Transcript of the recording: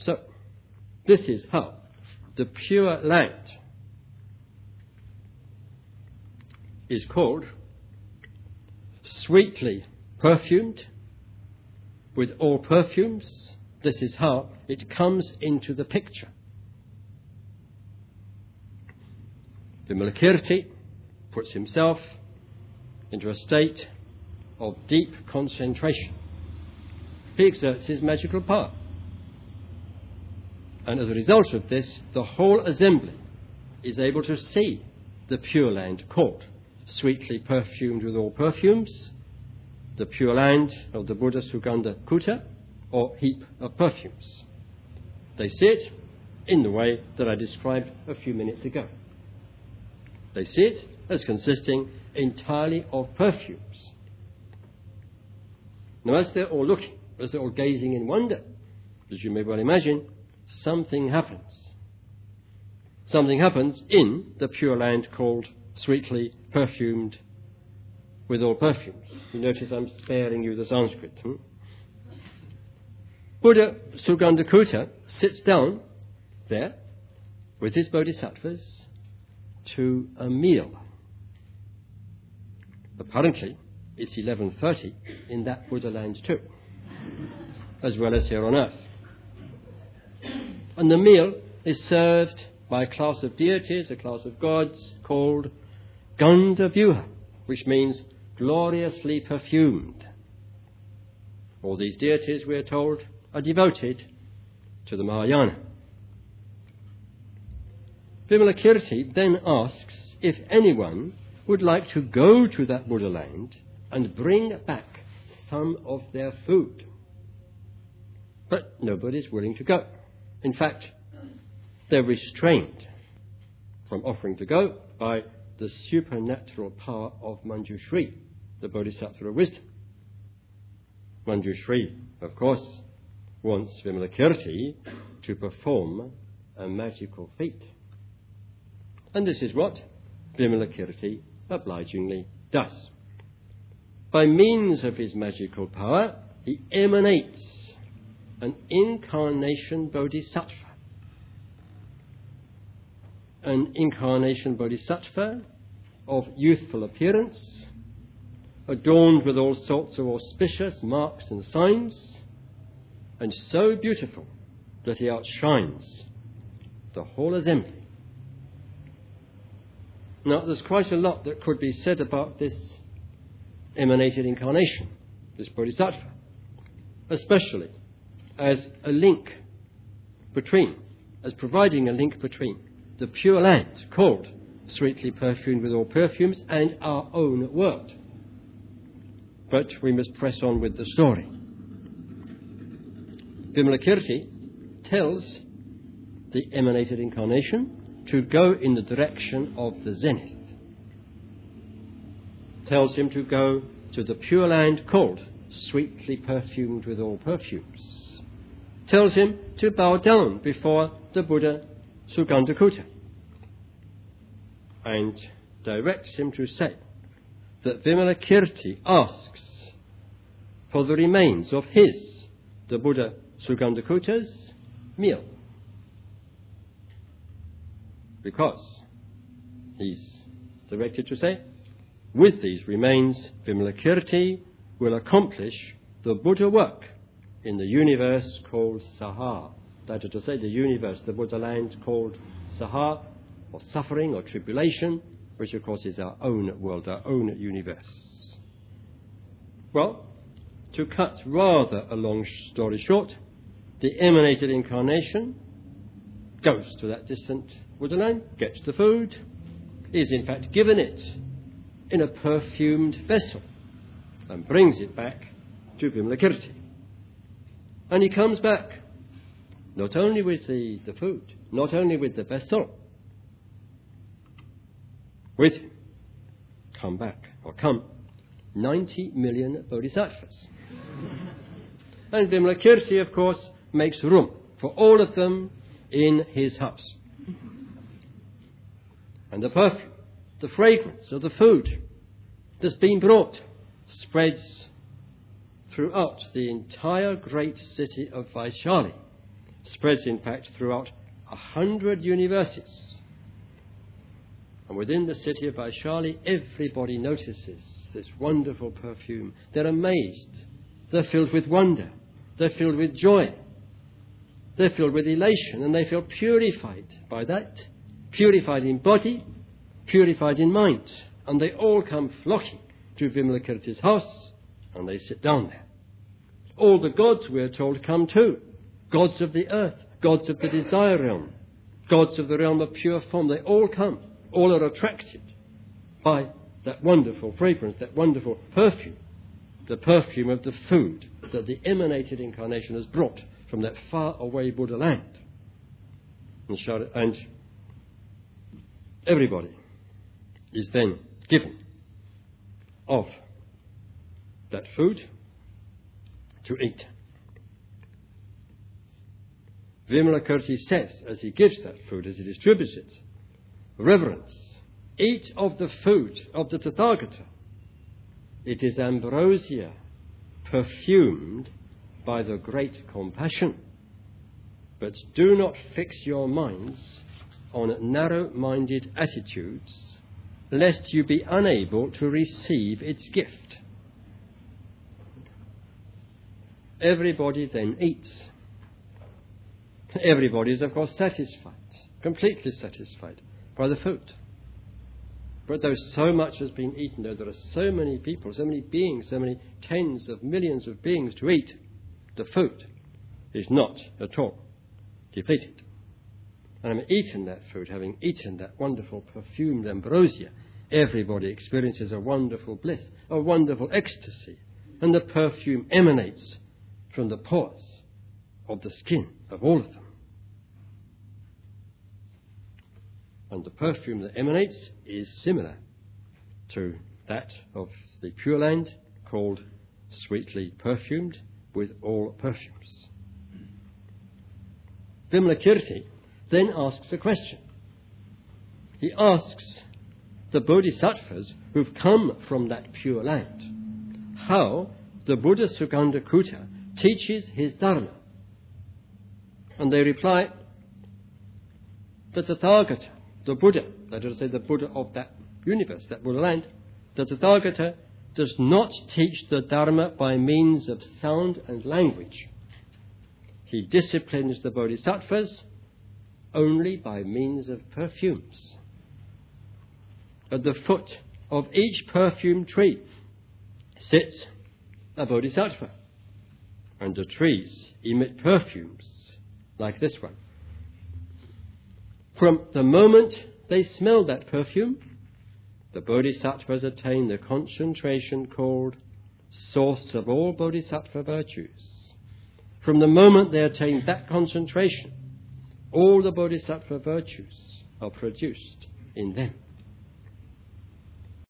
So, this is how the Pure Land is called sweetly perfumed with all perfumes. This is how it comes into the picture. Vimalakirti puts himself into a state of deep concentration. He exerts his magical power. And as a result of this, the whole assembly is able to see the Pure Land called sweetly perfumed with all perfumes, the Pure Land of the Buddha Sugandha Kuta, or heap of perfumes. They see it in the way that I described a few minutes ago. They see it as consisting entirely of perfumes. Now, as they're all looking, as they're all gazing in wonder, as you may well imagine, something happens. Something happens in the Pure Land called sweetly perfumed with all perfumes. You notice I'm sparing you the Sanskrit. Buddha Sugandha Kuta sits down there with his bodhisattvas to a meal. Apparently, it's 11:30 in that Buddha land too, as well as here on earth. And the meal is served by a class of deities, a class of gods called Gandhavyuha, which means gloriously perfumed. All these deities, we are told, are devoted to the Mahayana. Vimalakirti then asks if anyone would like to go to that Buddha land and bring back some of their food. But nobody's willing to go. In fact, they're restrained from offering to go by the supernatural power of Manjushri, the Bodhisattva of wisdom. Manjushri, of course, wants Vimalakirti to perform a magical feat. And this is what Vimalakirti obligingly does. By means of his magical power, he emanates an incarnation bodhisattva. An incarnation bodhisattva of youthful appearance, adorned with all sorts of auspicious marks and signs, and so beautiful that he outshines the whole assembly. Now, there's quite a lot that could be said about this emanated incarnation, this bodhisattva, especially as a link between, as providing a link between the Pure Land, called sweetly perfumed with all perfumes, and our own world. But we must press on with the story. Vimalakirti tells the emanated incarnation to go in the direction of the zenith. Tells him to go to the Pure Land called sweetly perfumed with all perfumes. Tells him to bow down before the Buddha Sugandha Kuta, and directs him to say that Vimalakirti asks for the remains of his, the Buddha Sugandha Kuta's, meal. Because he's directed to say, with these remains, Vimalakirti will accomplish the Buddha work in the universe called Saha. That is to say, the universe, the Buddha land called Saha, or suffering or tribulation, which of course is our own world, our own universe. Well, to cut rather a long story short, the emanated incarnation goes to that distant Buddha land, gets the food, is in fact given it in a perfumed vessel, and brings it back to Vimalakirti. And he comes back, not only with the food, not only with the vessel, with him come 90 million bodhisattvas. And Vimalakirti, of course, makes room for all of them in his house. And the perfume, the fragrance of the food that's been brought spreads throughout the entire great city of Vaishali, spreads in fact throughout 100 universities. And within the city of Vaishali, everybody notices this wonderful perfume. They're amazed. They're filled with wonder. They're filled with joy. They're filled with elation, and they feel purified by that, purified in body, purified in mind. And they all come flocking to Vimalakirti's house, and they sit down there. All the gods, we're told, come too. Gods of the earth, gods of the desire realm, gods of the realm of pure form. They all come. All are attracted by that wonderful fragrance, that wonderful perfume, the perfume of the food that the emanated incarnation has brought from that far-away Buddha land. And everybody is then given of that food to eat. Vimalakirti says, as he gives that food, as he distributes it, reverence, eat of the food of the Tathagata. It is ambrosia perfumed by the great compassion. But do not fix your minds on narrow-minded attitudes, lest you be unable to receive its gift. Everybody then eats. Everybody is, of course, satisfied, completely satisfied by the food. But though so much has been eaten, though there are so many people, so many beings, so many tens of millions of beings to eat, the food is not at all depleted. And having eaten that food, having eaten that wonderful perfumed ambrosia, everybody experiences a wonderful bliss, a wonderful ecstasy. And the perfume emanates from the pores of the skin of all of them. And the perfume that emanates is similar to that of the Pure Land, called sweetly perfumed with all perfumes. Vimalakirti then asks a question. He asks the Bodhisattvas who've come from that Pure Land how the Buddha Sugandhakuta teaches his Dharma. And they reply, the Tathagata, the Buddha, that is to say the Buddha of that universe, that Buddha land, the Tathagata does not teach the Dharma by means of sound and language. He disciplines the Bodhisattvas only by means of perfumes. At the foot of each perfume tree sits a Bodhisattva, and the trees emit perfumes like this one. From the moment they smell that perfume, the Bodhisattvas attain the concentration called source of all Bodhisattva virtues. From the moment they attain that concentration, all the Bodhisattva virtues are produced in them.